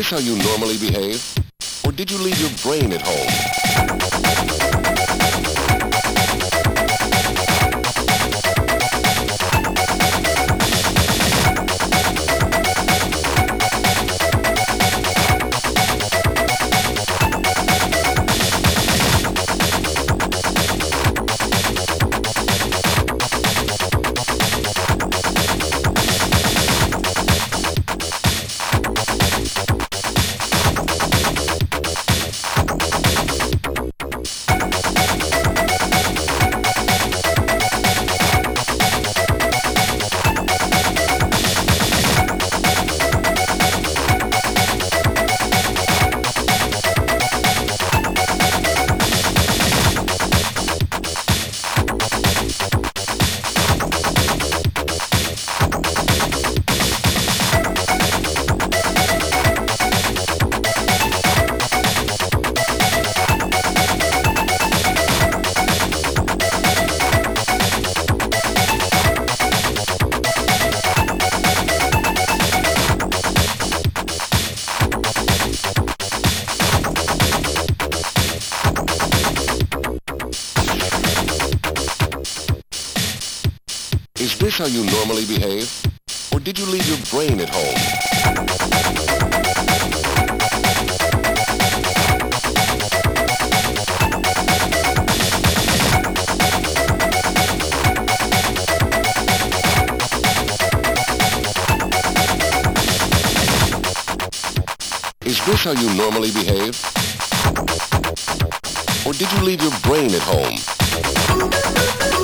this how you normally behave? Or did you leave your brain at home? Is this how you normally behave? Or did you leave your brain at home? Is this how you normally behave? Or did you leave your brain at home?